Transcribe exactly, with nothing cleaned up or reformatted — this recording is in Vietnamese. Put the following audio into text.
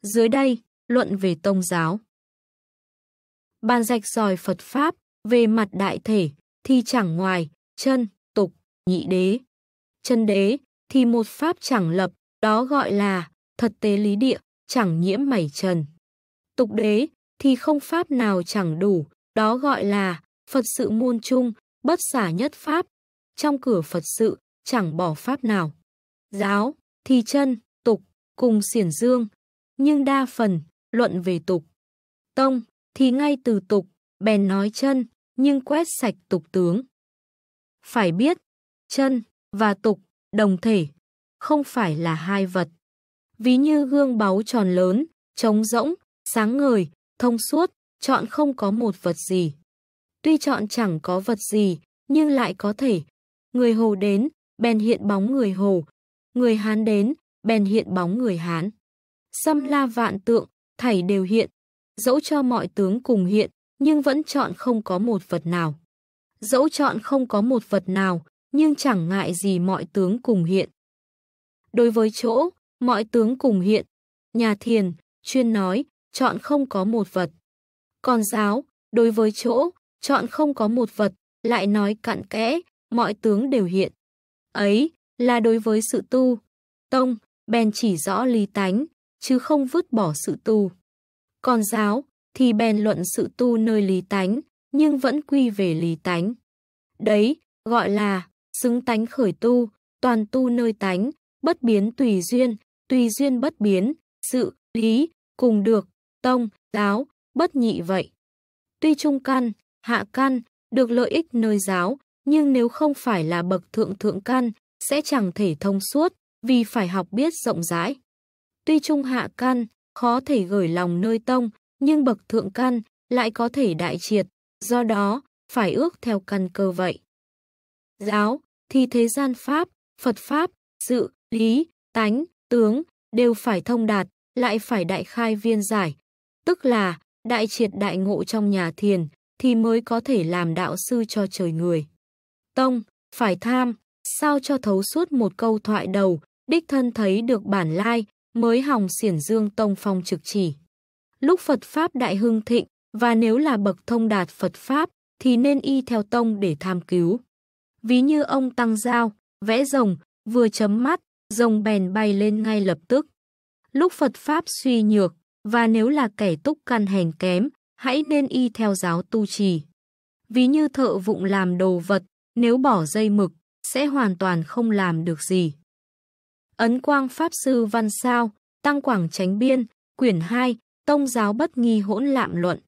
Dưới đây, luận về tông giáo. Bàn rạch ròi Phật Pháp, về mặt đại thể, thì chẳng ngoài, chân, tục, nhị đế. Chân đế, thì một Pháp chẳng lập, đó gọi là thật tế lý địa, chẳng nhiễm mảy trần. Tục đế, thì không Pháp nào chẳng đủ, đó gọi là Phật sự muôn chung, bất xả nhất Pháp. Trong cửa Phật sự, chẳng bỏ Pháp nào. Giáo, thì chân, tục, cùng xiển dương, nhưng đa phần, luận về tục. Tông, thì ngay từ tục, bèn nói chân, nhưng quét sạch tục tướng. Phải biết, chân và tục, đồng thể, không phải là hai vật. Ví như gương báu tròn lớn, trống rỗng, sáng ngời, thông suốt, chọn không có một vật gì. Tuy chọn chẳng có vật gì, nhưng lại có thể. Người Hồ đến, bèn hiện bóng người Hồ. Người Hán đến, bèn hiện bóng người Hán. Xâm la vạn tượng, thảy đều hiện. Dẫu cho mọi tướng cùng hiện, nhưng vẫn chọn không có một vật nào. Dẫu chọn không có một vật nào, nhưng chẳng ngại gì mọi tướng cùng hiện. Đối với chỗ, mọi tướng cùng hiện, nhà thiền, chuyên nói, chọn không có một vật. Còn giáo, đối với chỗ, chọn không có một vật, lại nói cặn kẽ, mọi tướng đều hiện. Ấy, là đối với sự tu. Tông, bèn chỉ rõ lý tánh, chứ không vứt bỏ sự tu. Còn giáo, thì bèn luận sự tu nơi lý tánh, nhưng vẫn quy về lý tánh. Đấy, gọi là xứng tánh khởi tu, toàn tu nơi tánh, bất biến tùy duyên, tùy duyên bất biến, sự, lý, cùng được, tông, giáo, bất nhị vậy. Tuy trung căn, hạ căn, được lợi ích nơi giáo, nhưng nếu không phải là bậc thượng thượng căn, sẽ chẳng thể thông suốt, vì phải học biết rộng rãi. Tuy trung hạ căn, khó thể gửi lòng nơi tông, nhưng bậc thượng căn lại có thể đại triệt, do đó, phải ước theo căn cơ vậy. Giáo, thì thế gian Pháp, Phật Pháp, sự, lý, tánh, tướng, đều phải thông đạt, lại phải đại khai viên giải, tức là đại triệt đại ngộ trong nhà thiền, thì mới có thể làm đạo sư cho trời người. Tông, phải tham, sao cho thấu suốt một câu thoại đầu, đích thân thấy được bản lai, mới hòng xiển dương tông phong trực chỉ. Lúc Phật Pháp đại hưng thịnh, và nếu là bậc thông đạt Phật Pháp, thì nên y theo tông để tham cứu. Ví như ông Tăng Giao, vẽ rồng, vừa chấm mắt, rồng bèn bay lên ngay lập tức. Lúc Phật Pháp suy nhược, và nếu là kẻ túc căn hèn kém, hãy nên y theo giáo tu trì. Ví như thợ vụng làm đồ vật, nếu bỏ dây mực, sẽ hoàn toàn không làm được gì. Ấn Quang Pháp Sư Văn Sao, Tăng Quảng Chánh Biên, quyển hai, Tông giáo bất nghi hỗn lạm luận.